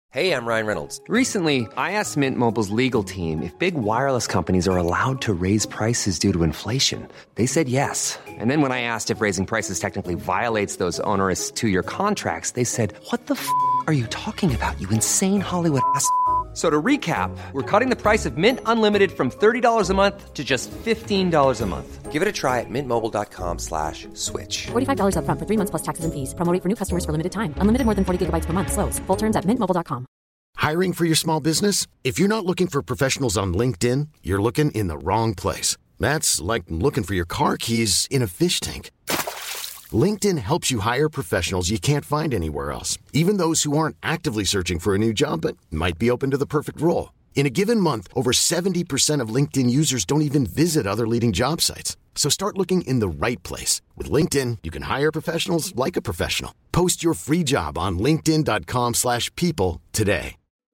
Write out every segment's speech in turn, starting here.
Hey, I'm Ryan Reynolds. Recently, I asked Mint Mobile's legal team if big wireless companies are allowed to raise prices due to inflation. They said yes. And then when I asked if raising prices technically violates those onerous two-year contracts, they said, "What the f*** are you talking about, you insane Hollywood ass?" So to recap, we're cutting the price of Mint Unlimited from $30 a month to just $15 a month. Give it a try at mintmobile.com/switch. $45 up front for 3 months plus taxes and fees. Promo rate for new customers for limited time. Unlimited more than 40 gigabytes per month. Slows full terms at mintmobile.com. Hiring for your small business? If you're not looking for professionals on LinkedIn, you're looking in the wrong place. That's like looking for your car keys in a fish tank. LinkedIn helps you hire professionals you can't find anywhere else, even those who aren't actively searching for a new job but might be open to the perfect role. In a given month, over 70% of LinkedIn users don't even visit other leading job sites. So start looking in the right place. With LinkedIn, you can hire professionals like a professional. Post your free job on linkedin.com/people today.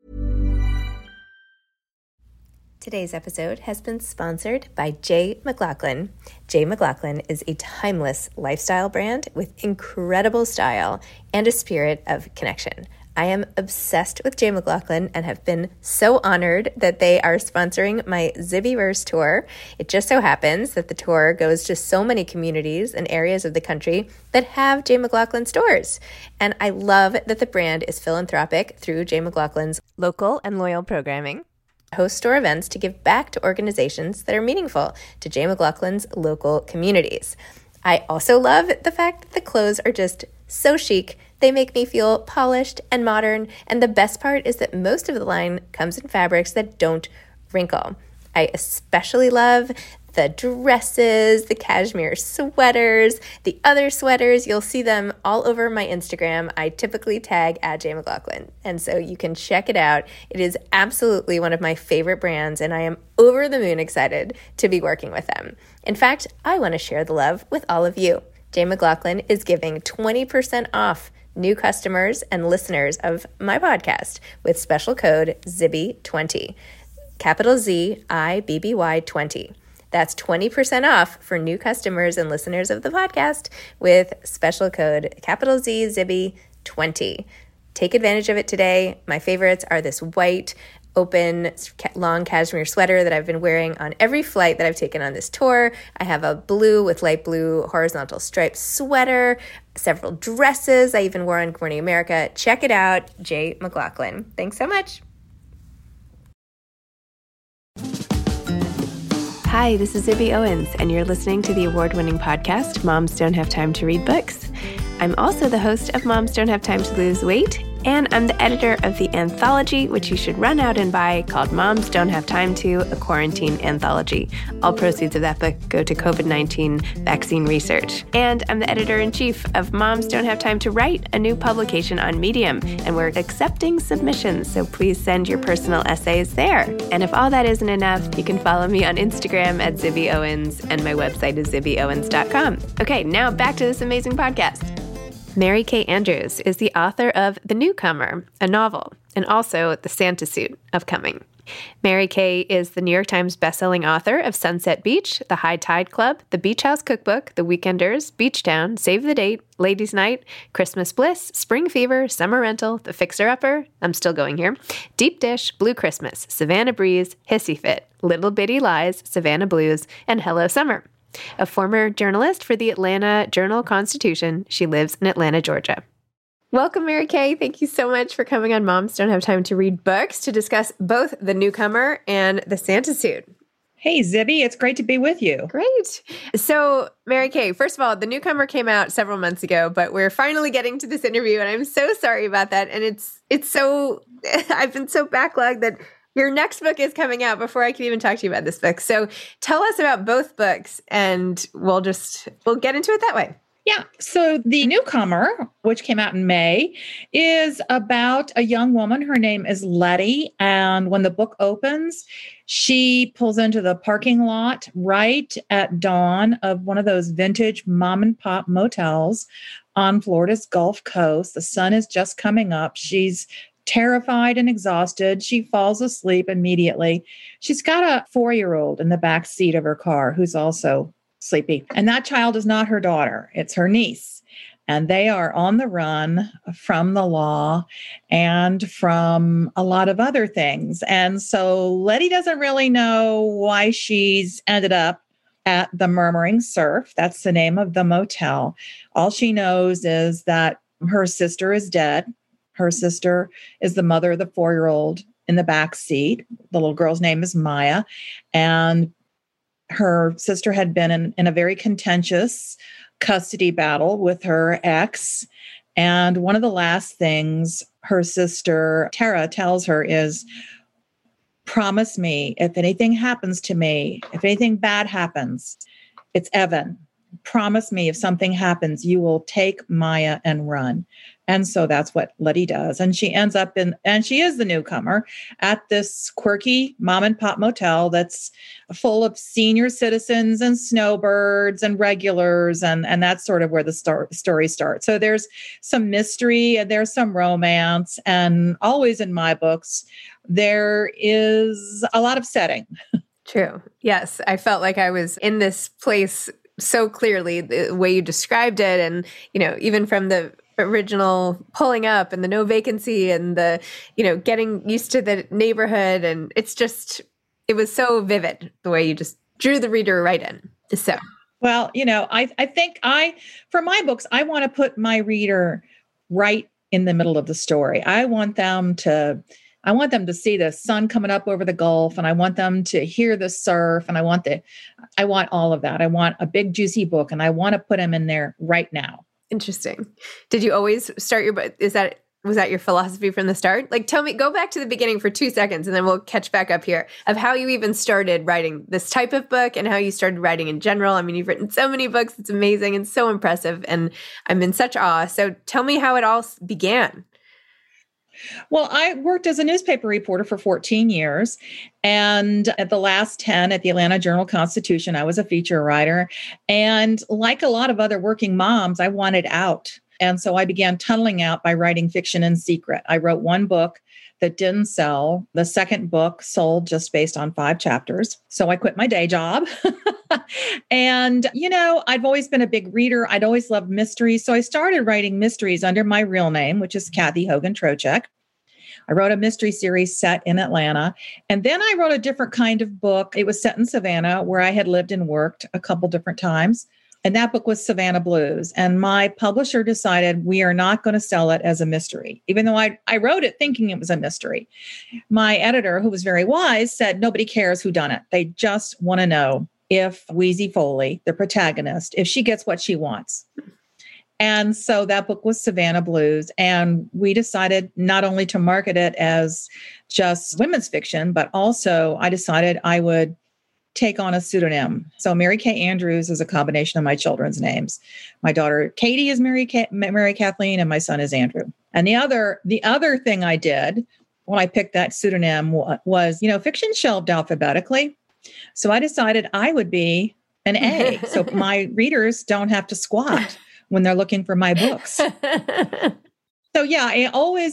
Today's episode has been sponsored by Jay McLaughlin. Jay McLaughlin is a timeless lifestyle brand with incredible style and a spirit of connection. I am obsessed with Jay McLaughlin and have been so honored that they are sponsoring my Zibbyverse tour. It just so happens that the tour goes to so many communities and areas of the country that have Jay McLaughlin stores. And I love that the brand is philanthropic through Jay McLaughlin's local and loyal programming. Host store events to give back to organizations that are meaningful to Jay McLaughlin's local communities. I also love the fact that the clothes are just so chic. They make me feel polished and modern, and the best part is that most of the line comes in fabrics that don't wrinkle. I especially love the dresses, the cashmere sweaters, the other sweaters. You'll see them all over my Instagram. I typically tag @JMcLaughlin, and so you can check it out. It is absolutely one of my favorite brands, and I am over the moon excited to be working with them. In fact, I want to share the love with all of you. Jay McLaughlin is giving 20% off new customers and listeners of my podcast with special code ZIBBY20, capital ZIBBY 20. That's 20% off for new customers and listeners of the podcast with special code capital Z ZIBBY20. Take advantage of it today. My favorites are this white, open, long cashmere sweater that I've been wearing on every flight that I've taken on this tour. I have a blue with light blue horizontal striped sweater, several dresses I even wore on Good Morning America. Check it out, Jay McLaughlin. Thanks so much. Hi, this is Zibby Owens, and you're listening to the award-winning podcast, Moms Don't Have Time to Read Books. I'm also the host of Moms Don't Have Time to Lose Weight, and I'm the editor of the anthology, which you should run out and buy, called Moms Don't Have Time to, a quarantine anthology. All proceeds of that book go to COVID-19 vaccine research. And I'm the editor-in-chief of Moms Don't Have Time to Write, a new publication on Medium, and we're accepting submissions, so please send your personal essays there. And if all that isn't enough, you can follow me on Instagram @ZibbyOwens, and my website is zibbyowens.com. Okay, now back to this amazing podcast. Mary Kay Andrews is the author of The Newcomer, a novel, and also The Santa Suit of Coming. Mary Kay is the New York Times bestselling author of Sunset Beach, The High Tide Club, The Beach House Cookbook, The Weekenders, Beach Town, Save the Date, Ladies' Night, Christmas Bliss, Spring Fever, Summer Rental, The Fixer-Upper, I'm still going here, Deep Dish, Blue Christmas, Savannah Breeze, Hissy Fit, Little Bitty Lies, Savannah Blues, and Hello Summer. A former journalist for the Atlanta Journal-Constitution, she lives in Atlanta, Georgia. Welcome, Mary Kay. Thank you so much for coming on Moms Don't Have Time to Read Books to discuss both The Newcomer and The Santa Suit. Hey, Zibby, it's great to be with you. Great. So, Mary Kay, first of all, The Newcomer came out several months ago, but we're finally getting to this interview, and I'm so sorry about that. And it's so, I've been so backlogged that your next book is coming out before I can even talk to you about this book. So tell us about both books, and we'll get into it that way. Yeah. So The Newcomer, which came out in May, is about a young woman. Her name is Letty. And when the book opens, she pulls into the parking lot right at dawn of one of those vintage mom and pop motels on Florida's Gulf Coast. The sun is just coming up. She's terrified and exhausted. She falls asleep immediately. She's got a 4-year-old in the back seat of her car who's also sleepy. And that child is not her daughter. It's her niece. and they are on the run from the law and from a lot of other things. And so Letty doesn't really know why she's ended up at the Murmuring Surf. That's the name of the motel. All she knows is that her sister is dead. Her sister is the mother of the 4-year-old in the back seat. The little girl's name is Maya. And her sister had been in a very contentious custody battle with her ex. And one of the last things her sister, Tara, tells her is, promise me, if anything happens to me, if anything bad happens, it's Evan. Promise me if something happens, you will take Maya and run. And so that's what Letty does. And she ends up and she is the newcomer at this quirky mom and pop motel that's full of senior citizens and snowbirds and regulars. And that's sort of where the story starts. So there's some mystery and there's some romance. And always in my books, there is a lot of setting. True. Yes. I felt like I was in this place so clearly, the way you described it. And, even from the original pulling up and the no vacancy and the, getting used to the neighborhood. And it was so vivid the way you just drew the reader right in. So, well, I think for my books, I want to put my reader right in the middle of the story. I want them to see the sun coming up over the Gulf, and I want them to hear the surf, and I want all of that. I want a big juicy book, and I want to put them in there right now. Interesting. Did you always start your book? Was that your philosophy from the start? Like, tell me, go back to the beginning for 2 seconds, and then we'll catch back up here of how you even started writing this type of book and how you started writing in general. I mean, you've written so many books. It's amazing and so impressive, and I'm in such awe. So tell me how it all began. Well, I worked as a newspaper reporter for 14 years. And at the last 10 at the Atlanta Journal-Constitution, I was a feature writer. And like a lot of other working moms, I wanted out. And so I began tunneling out by writing fiction in secret. I wrote one book that didn't sell. The second book sold just based on 5 chapters. So I quit my day job. And, I've always been a big reader. I'd always loved mysteries. So I started writing mysteries under my real name, which is Kathy Hogan Trocheck. I wrote a mystery series set in Atlanta. And then I wrote a different kind of book. It was set in Savannah, where I had lived and worked a couple different times. And that book was Savannah Blues. And my publisher decided we are not going to sell it as a mystery, even though I wrote it thinking it was a mystery. My editor, who was very wise, said nobody cares who done it. They just want to know if Wheezy Foley, the protagonist, if she gets what she wants. And so that book was Savannah Blues. And we decided not only to market it as just women's fiction, but also I decided I would take on a pseudonym. So Mary Kay Andrews is a combination of my children's names. My daughter Katie is Mary Kathleen, and my son is Andrew. And the other thing I did when I picked that pseudonym was, fiction shelved alphabetically. So I decided I would be an A. So my readers don't have to squat when they're looking for my books. So yeah, I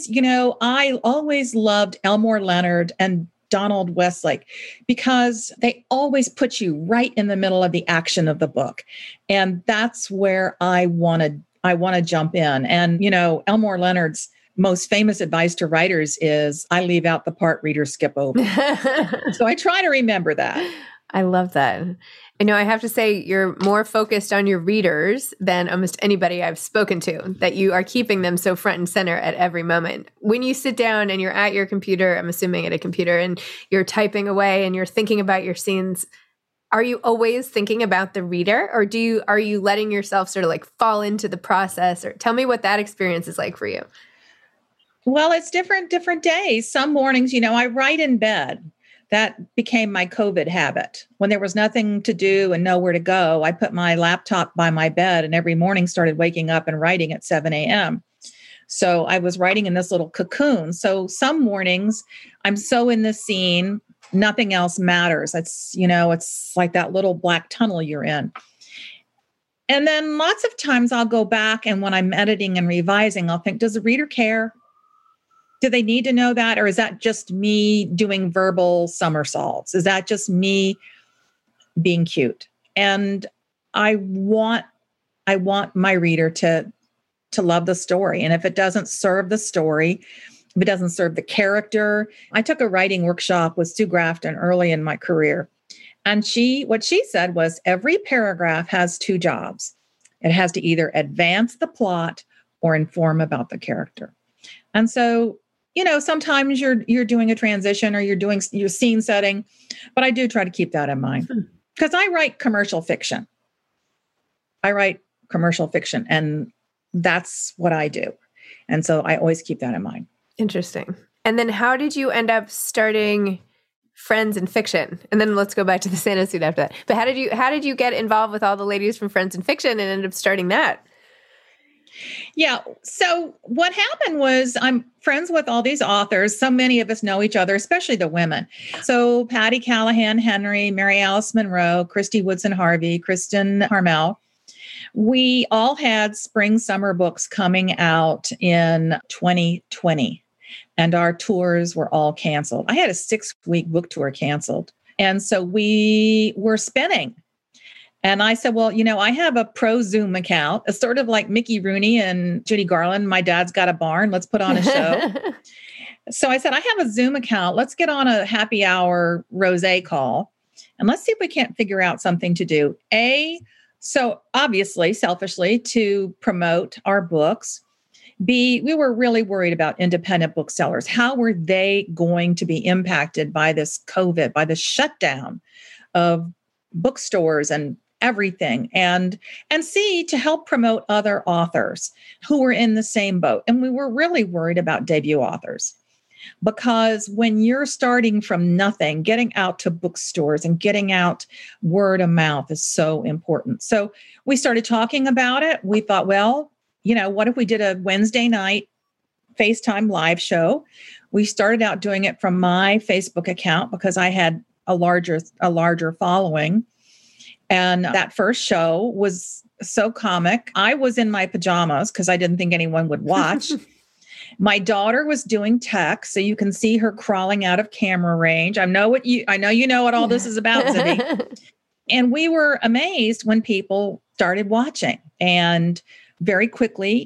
always loved Elmore Leonard and Donald Westlake because they always put you right in the middle of the action of the book. And that's where I want to jump in. And, Elmore Leonard's most famous advice to writers is I leave out the part readers skip over. So I try to remember that. I love that. I have to say you're more focused on your readers than almost anybody I've spoken to, that you are keeping them so front and center at every moment. When you sit down and you're at your computer, I'm assuming at a computer, and you're typing away and you're thinking about your scenes, are you always thinking about the reader, or are you letting yourself sort of like fall into the process? Or tell me what that experience is like for you. Well, it's different days. Some mornings, I write in bed. That became my COVID habit. When there was nothing to do and nowhere to go, I put my laptop by my bed and every morning started waking up and writing at 7 a.m. So I was writing in this little cocoon. So some mornings I'm so in the scene, nothing else matters. It's like that little black tunnel you're in. And then lots of times I'll go back, and when I'm editing and revising, I'll think, does the reader care? Do they need to know that? Or is that just me doing verbal somersaults? Is that just me being cute? And I want my reader to to love the story. And if it doesn't serve the story, if it doesn't serve the character, I took a writing workshop with Sue Grafton early in my career. And what she said was every paragraph has two jobs. It has to either advance the plot or inform about the character. And so, sometimes you're doing a transition or you're doing your scene setting, but I do try to keep that in mind because I write commercial fiction. And that's what I do. And so I always keep that in mind. Interesting. And then how did you end up starting Friends and Fiction? And then let's go back to the Santa suit after that. But how did you get involved with all the ladies from Friends and Fiction and end up starting that? Yeah. So what happened was I'm friends with all these authors. So many of us know each other, especially the women. So Patty Callahan Henry, Mary Alice Monroe, Christy Woodson Harvey, Kristen Harmel. We all had spring, summer books coming out in 2020, and our tours were all canceled. I had a 6-week book tour canceled. And so we were spinning. And I said, well, I have a pro Zoom account. It's sort of like Mickey Rooney and Judy Garland. My dad's got a barn. Let's put on a show. So I said, I have a Zoom account. Let's get on a happy hour rosé call. And let's see if we can't figure out something to do. So obviously, selfishly, to promote our books. B, we were really worried about independent booksellers. How were they going to be impacted by this COVID, by the shutdown of bookstores and everything? And C, to help promote other authors who were in the same boat. And we were really worried about debut authors. Because when you're starting from nothing, getting out to bookstores and getting out word of mouth is so important. So we started talking about it. We thought, well, what if we did a Wednesday night FaceTime live show? We started out doing it from my Facebook account because I had a larger following. And that first show was so comic. I was in my pajamas because I didn't think anyone would watch. My daughter was doing tech, so you can see her crawling out of camera range. I know you know what all this is about, Zibby. And we were amazed when people started watching. And very quickly,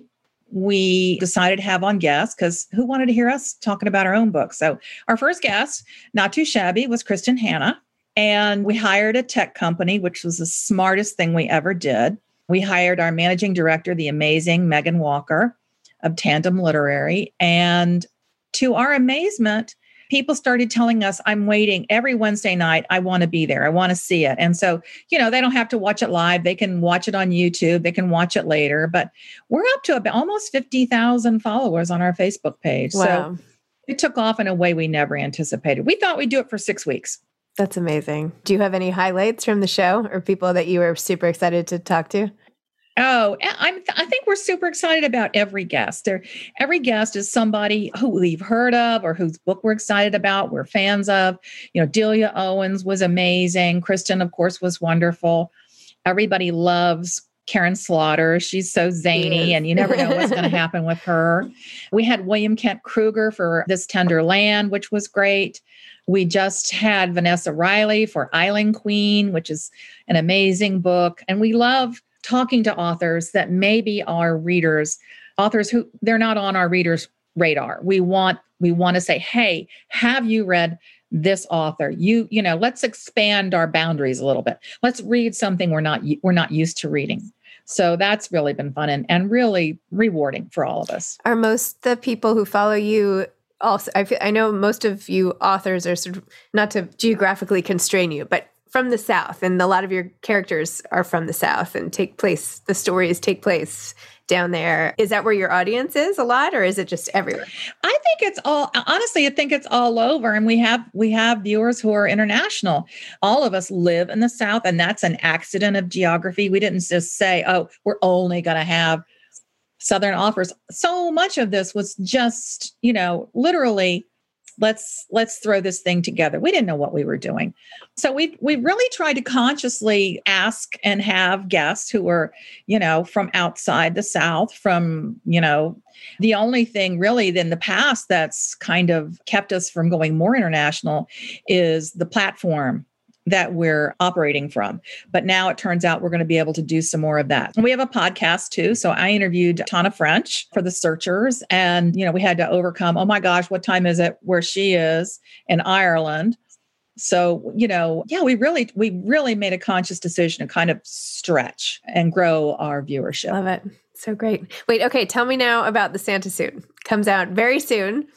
we decided to have on guests because who wanted to hear us talking about our own books? So our first guest, not too shabby, was Kristen Hanna. And we hired a tech company, which was the smartest thing we ever did. We hired our managing director, the amazing Megan Walker of Tandem Literary. And to our amazement, people started telling us, I'm waiting every Wednesday night. I want to be there. I want to see it. And so, they don't have to watch it live. They can watch it on YouTube. They can watch it later. But we're up to about almost 50,000 followers on our Facebook page. Wow. So it took off in a way we never anticipated. We thought we'd do it for 6 weeks. That's amazing. Do you have any highlights from the show or people that you were super excited to talk to? Oh, I think we're super excited about every guest. Every guest is somebody who we've heard of or whose book we're excited about, we're fans of. Delia Owens was amazing. Kristen, of course, was wonderful. Everybody loves Karen Slaughter. She's so zany, and you never know what's going to happen with her. We had William Kent Kruger for This Tender Land, which was great. We just had Vanessa Riley for Island Queen, which is an amazing book. And we love talking to authors that maybe are readers, authors who they're not on our readers' radar. We want to say, hey, have you read this author? Let's expand our boundaries a little bit. Let's read something we're not used to reading. So that's really been fun and really rewarding for all of us. Are most the people who follow you also? I know most of you authors are sort of, not to geographically constrain you, but from the South, and a lot of your characters are from the South and the stories take place down there. Is that where your audience is a lot, or is it just everywhere? I think it's all over. And we have viewers who are international. All of us live in the South, and that's an accident of geography. We didn't just say, oh, we're only going to have Southern authors. So much of this was just, literally, let's throw this thing together. We didn't know what we were doing. So we really tried to consciously ask and have guests who were, from outside the South, from, the only thing really in the past that's kind of kept us from going more international is the platform that we're operating from. But now it turns out we're going to be able to do some more of that. And we have a podcast too. So I interviewed Tana French for The Searchers. And, we had to overcome, oh my gosh, what time is it where she is in Ireland? So, we really made a conscious decision to kind of stretch and grow our viewership. Love it. So great. Wait, okay. Tell me now about the Santa suit. Comes out very soon.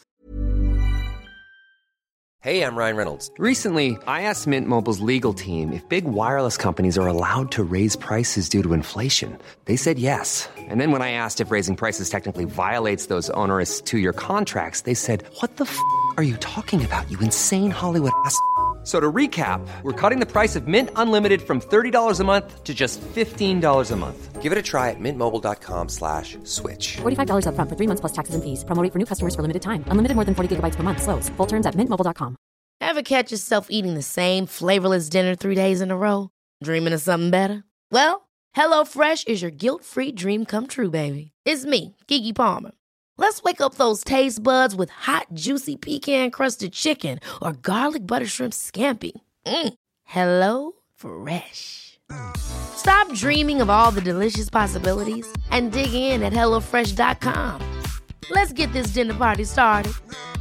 Hey, I'm Ryan Reynolds. Recently, I asked Mint Mobile's legal team if big wireless companies are allowed to raise prices due to inflation. They said yes. And then when I asked if raising prices technically violates those onerous 2-year contracts, they said, "What the f*** are you talking about, you insane Hollywood ass?" So to recap, we're cutting the price of Mint Unlimited from $30 a month to just $15 a month. Give it a try at mintmobile.com/switch. $45 up front for 3 months plus taxes and fees. Promo rate for new customers for limited time. Unlimited more than 40 gigabytes per month. Slows full terms at mintmobile.com. Ever catch yourself eating the same flavorless dinner 3 days in a row? Dreaming of something better? Well, HelloFresh is your guilt-free dream come true, baby. It's me, Keke Palmer. Let's wake up those taste buds with hot, juicy pecan-crusted chicken or garlic butter shrimp scampi. Hello Fresh. Stop dreaming of all the delicious possibilities and dig in at HelloFresh.com. Let's get this dinner party started.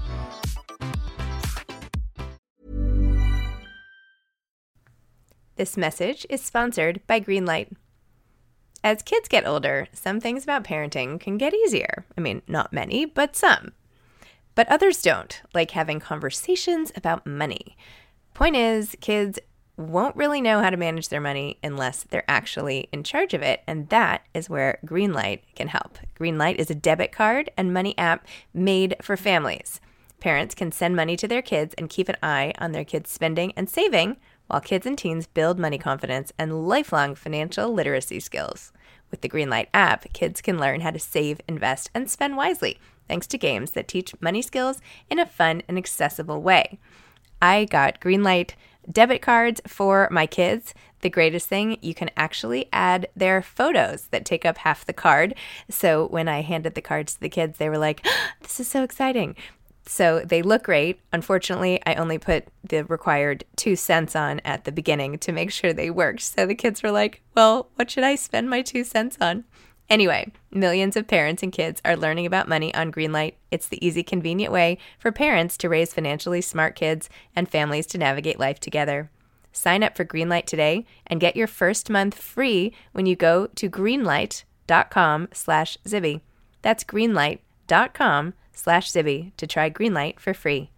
This message is sponsored by Greenlight. As kids get older, some things about parenting can get easier. I mean, not many, but some. But others don't, like having conversations about money. Point is, kids won't really know how to manage their money unless they're actually in charge of it, and that is where Greenlight can help. Greenlight is a debit card and money app made for families. Parents can send money to their kids and keep an eye on their kids' spending and saving, while kids and teens build money confidence and lifelong financial literacy skills. With the Greenlight app, kids can learn how to save, invest, and spend wisely, thanks to games that teach money skills in a fun and accessible way. I got Greenlight debit cards for my kids. The greatest thing, you can actually add their photos that take up half the card. So when I handed the cards to the kids, they were like, "This is so exciting." So they look great. Unfortunately, I only put the required 2 cents on at the beginning to make sure they worked. So the kids were like, well, what should I spend my 2 cents on? Anyway, millions of parents and kids are learning about money on Greenlight. It's the easy, convenient way for parents to raise financially smart kids and families to navigate life together. Sign up for Greenlight today and get your first month free when you go to greenlight.com/Zibby. That's greenlight.com/Zibby to try Greenlight for free.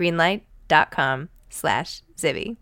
Greenlight.com/Zibby.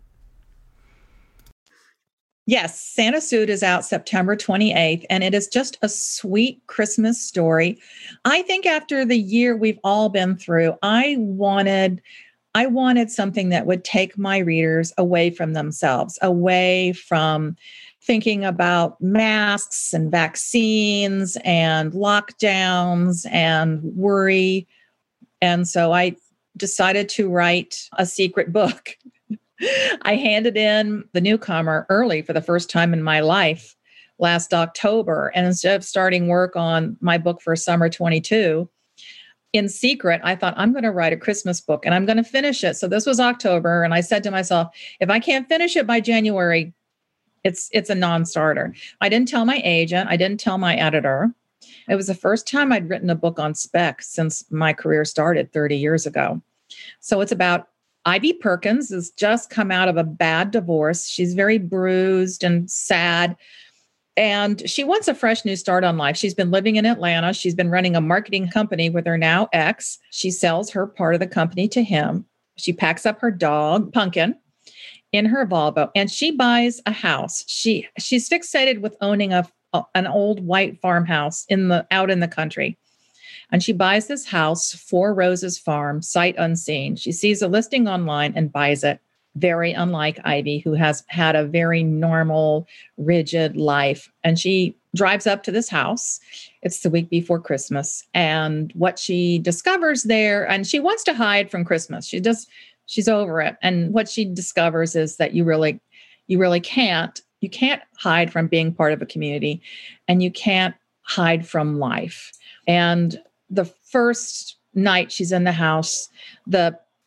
Yes, Santa Suit is out September 28th, and it is just a sweet Christmas story. I think after the year we've all been through, I wanted something that would take my readers away from themselves, away from thinking about masks and vaccines and lockdowns and worry. And so I decided to write a secret book. I handed in The Newcomer early for the first time in my life last October. And instead of starting work on my book for summer 22, in secret, I thought, I'm going to write a Christmas book and I'm going to finish it. So this was October. And I said to myself, if I can't finish it by January, it's a non-starter. I didn't tell my agent. I didn't tell my editor. It was the first time I'd written a book on spec since my career started 30 years ago. So it's about Ivy Perkins has just come out of a bad divorce. She's very bruised and sad. And she wants a fresh new start on life. She's been living in Atlanta. She's been running a marketing company with her now ex. She sells her part of the company to him. She packs up her dog, Pumpkin, in her Volvo, and she buys a house. She's fixated with owning an old white farmhouse out in the country. And she buys this house, 4 Roses Farm, sight unseen. She sees a listing online and buys it. Very unlike Ivy, who has had a very normal, rigid life. And she drives up to this house. It's the week before Christmas. And what she discovers there, and she wants to hide from Christmas. She's over it. And what she discovers is that you really can't. You can't hide from being part of a community, and you can't hide from life. And the first night she's in the house, the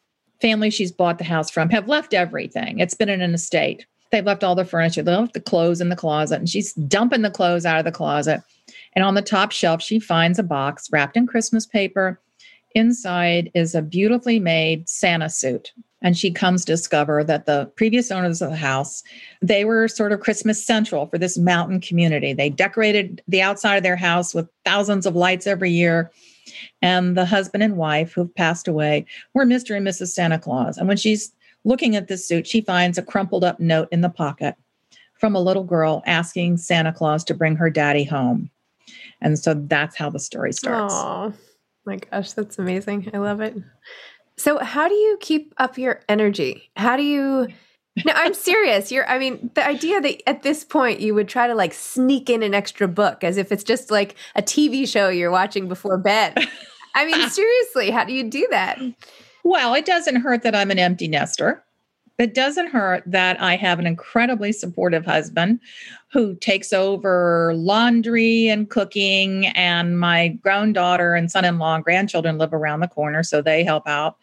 family she's bought the house from have left everything. It's been in an estate. They've left all the furniture. They left the clothes in the closet, and she's dumping the clothes out of the closet. And on the top shelf, she finds a box wrapped in Christmas paper. Inside is a beautifully made Santa suit. And she comes to discover that the previous owners of the house, they were sort of Christmas central for this mountain community. They decorated the outside of their house with thousands of lights every year. And the husband and wife who've passed away were Mr. and Mrs. Santa Claus. And when she's looking at this suit, she finds a crumpled up note in the pocket from a little girl asking Santa Claus to bring her daddy home. And so that's how the story starts. Oh my gosh, that's amazing. I love it. So how do you keep up your energy? How do you, no, I'm serious. The idea that at this point you would try to like sneak in an extra book as if it's just like a TV show you're watching before bed. I mean, seriously, how do you do that? Well, it doesn't hurt that I'm an empty nester. It doesn't hurt that I have an incredibly supportive husband who takes over laundry and cooking, and my grown daughter and son-in-law and grandchildren live around the corner, so they help out.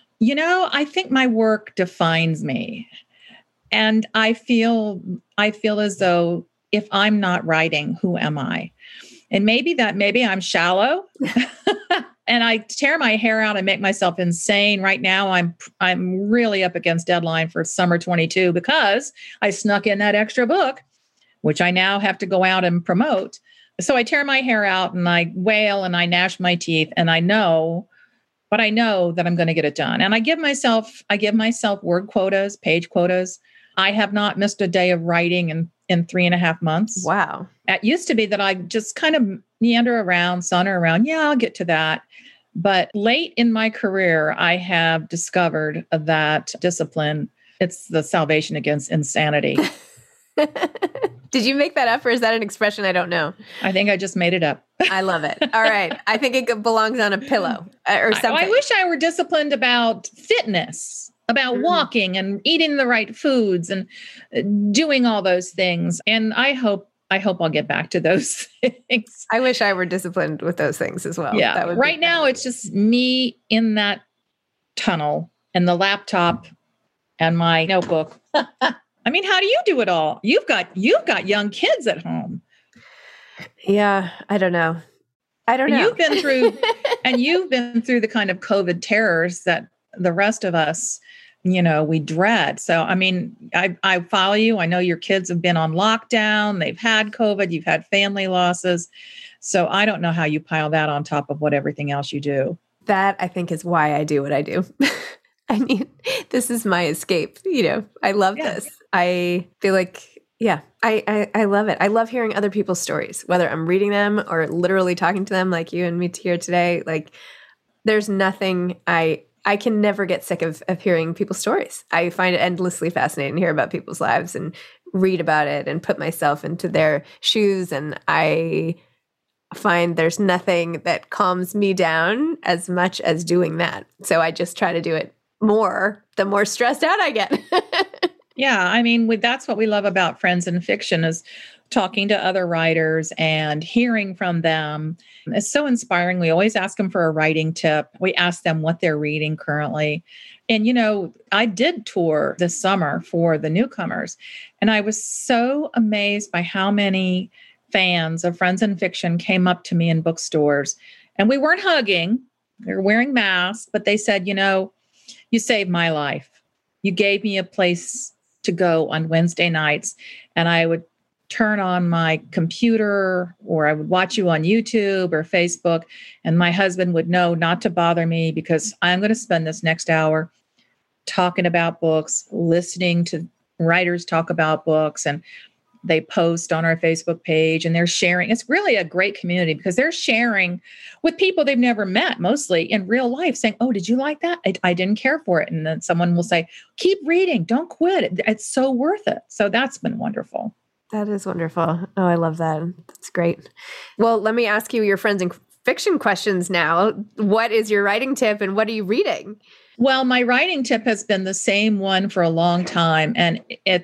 I think my work defines me. And I feel as though if I'm not writing, who am I? And maybe I'm shallow. And I tear my hair out and make myself insane. Right now, I'm really up against deadline for summer 22 because I snuck in that extra book, which I now have to go out and promote. So I tear my hair out and I wail and I gnash my teeth, and I know that I'm going to get it done. And I give myself word quotas, page quotas. I have not missed a day of writing in 3.5 months. Wow. It used to be that I just kind of meander around, saunter around. Yeah, I'll get to that. But late in my career, I have discovered that discipline, it's the salvation against insanity. Did you make that up, or is that an expression I don't know? I think I just made it up. I love it. All right. I think it belongs on a pillow or something. I wish I were disciplined about fitness, about walking and eating the right foods and doing all those things. And I hope I'll get back to those things. I wish I were disciplined with those things as well. Yeah. Right now, it's just me in that tunnel and the laptop and my notebook. I mean, how do you do it all? You've got young kids at home. Yeah, I don't know. You've been through the kind of COVID terrors that the rest of us, we dread. So, I mean, I follow you. I know your kids have been on lockdown. They've had COVID. You've had family losses. So I don't know how you pile that on top of what everything else you do. That, I think, is why I do what I do. I mean, this is my escape. I love this. I feel like, I love it. I love hearing other people's stories, whether I'm reading them or literally talking to them like you and me here today. Like, there's nothing I can never get sick of hearing people's stories. I find it endlessly fascinating to hear about people's lives and read about it and put myself into their shoes. And I find there's nothing that calms me down as much as doing that. So I just try to do it more, the more stressed out I get. Yeah. I mean, that's what we love about Friends in Fiction is talking to other writers and hearing from them. It's so inspiring. We always ask them for a writing tip. We ask them what they're reading currently. And, I did tour this summer for the newcomers, and I was so amazed by how many fans of Friends in Fiction came up to me in bookstores. And we weren't hugging. We were wearing masks, but they said, you saved my life. You gave me a place to go on Wednesday nights, and I would turn on my computer or I would watch you on YouTube or Facebook, and my husband would know not to bother me because I'm going to spend this next hour talking about books, listening to writers talk about books, and they post on our Facebook page and they're sharing. It's really a great community because they're sharing with people they've never met, mostly in real life, saying, oh, did you like that? I didn't care for it. And then someone will say, keep reading, don't quit. It's so worth it. So that's been wonderful. That is wonderful. Oh, I love that. That's great. Well, let me ask you your Friends in Fiction questions now. What is your writing tip and what are you reading? Well, my writing tip has been the same one for a long time. And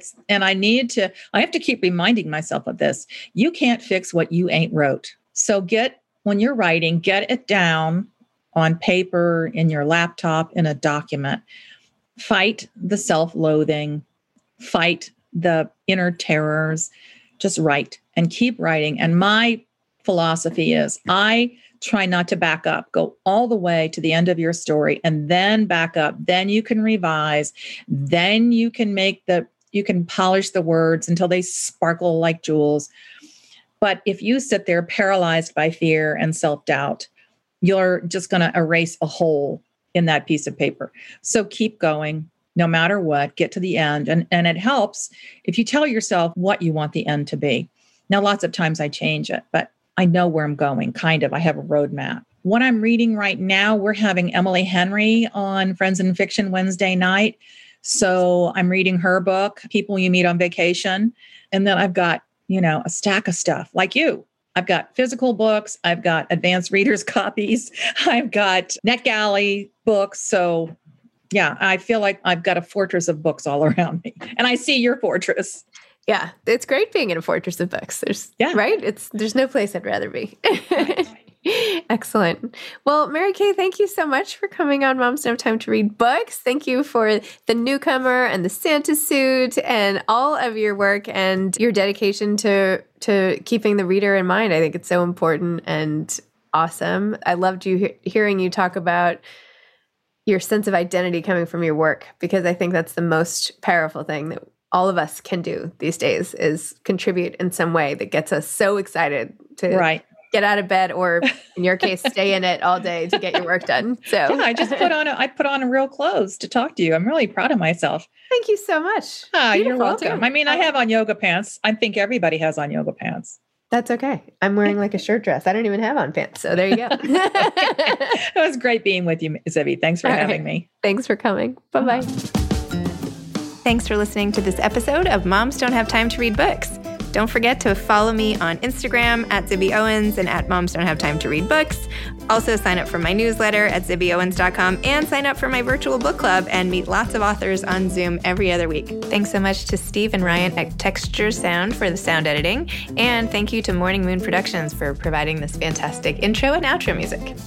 I have to keep reminding myself of this. You can't fix what you ain't wrote. So when you're writing, get it down on paper, in your laptop, in a document. fight the self-loathing, fight the inner terrors, just write and keep writing. And my philosophy is I try not to back up, go all the way to the end of your story and then back up. Then you can revise. Then you can you can polish the words until they sparkle like jewels. But if you sit there paralyzed by fear and self-doubt, you're just going to erase a hole in that piece of paper. So keep going no matter what, get to the end. And it helps if you tell yourself what you want the end to be. Now, lots of times I change it, but I know where I'm going, kind of. I have a roadmap. What I'm reading right now, we're having Emily Henry on Friends in Fiction Wednesday night. So I'm reading her book, People You Meet on Vacation. And then I've got, a stack of stuff like you. I've got physical books. I've got advanced readers copies. I've got NetGalley books. So yeah, I feel like I've got a fortress of books all around me. And I see your fortress. Yeah, it's great being in a fortress of books. Right? There's no place I'd rather be. Excellent. Well, Mary Kay, thank you so much for coming on Moms Don't Have Time to Read Books. Thank you for the newcomer and the Santa suit and all of your work and your dedication to keeping the reader in mind. I think it's so important and awesome. I loved hearing you talk about your sense of identity coming from your work, because I think that's the most powerful thing that all of us can do these days is contribute in some way that gets us so excited to get out of bed, or in your case, stay in it all day to get your work done. So yeah, I put on real clothes to talk to you. I'm really proud of myself. Thank you so much. You're welcome. Too. I mean, I have on yoga pants. I think everybody has on yoga pants. That's okay. I'm wearing like a shirt dress. I don't even have on pants. So there you go. It was great being with you, Zibby. Thanks for having me. Thanks for coming. Bye-bye. Thanks for listening to this episode of Moms Don't Have Time to Read Books. Don't forget to follow me on Instagram at Zibby Owens and at Moms Don't Have Time to Read Books. Also sign up for my newsletter at zibbyowens.com and sign up for my virtual book club and meet lots of authors on Zoom every other week. Thanks so much to Steve and Ryan at Texture Sound for the sound editing. And thank you to Morning Moon Productions for providing this fantastic intro and outro music.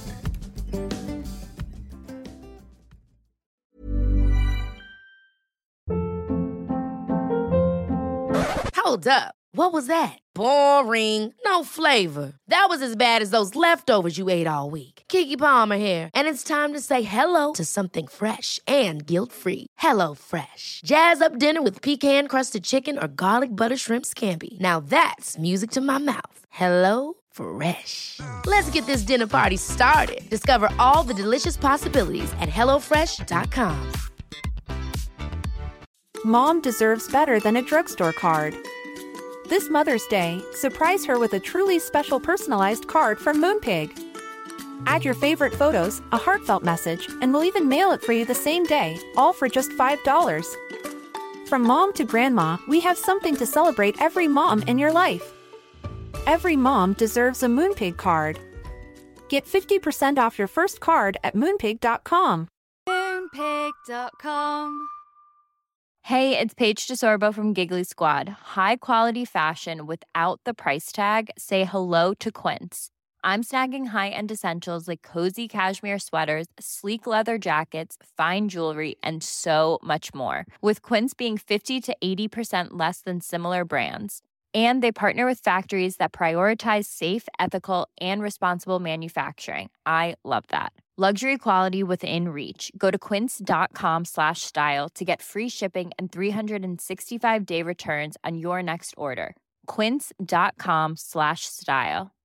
Hold up. What was that? Boring. No flavor. That was as bad as those leftovers you ate all week. Keke Palmer here. And it's time to say hello to something fresh and guilt-free. Hello Fresh. Jazz up dinner with pecan-crusted chicken or garlic butter shrimp scampi. Now that's music to my mouth. Hello Fresh. Let's get this dinner party started. Discover all the delicious possibilities at HelloFresh.com. Mom deserves better than a drugstore card. This Mother's Day, surprise her with a truly special personalized card from Moonpig. Add your favorite photos, a heartfelt message, and we'll even mail it for you the same day, all for just $5. From mom to grandma, we have something to celebrate every mom in your life. Every mom deserves a Moonpig card. Get 50% off your first card at Moonpig.com. Moonpig.com. Hey, it's Paige DeSorbo from Giggly Squad. High quality fashion without the price tag. Say hello to Quince. I'm snagging high-end essentials like cozy cashmere sweaters, sleek leather jackets, fine jewelry, and so much more. With Quince being 50 to 80% less than similar brands. And they partner with factories that prioritize safe, ethical, and responsible manufacturing. I love that. Luxury quality within reach. Go to quince.com/style to get free shipping and 365-day returns on your next order. Quince.com/style.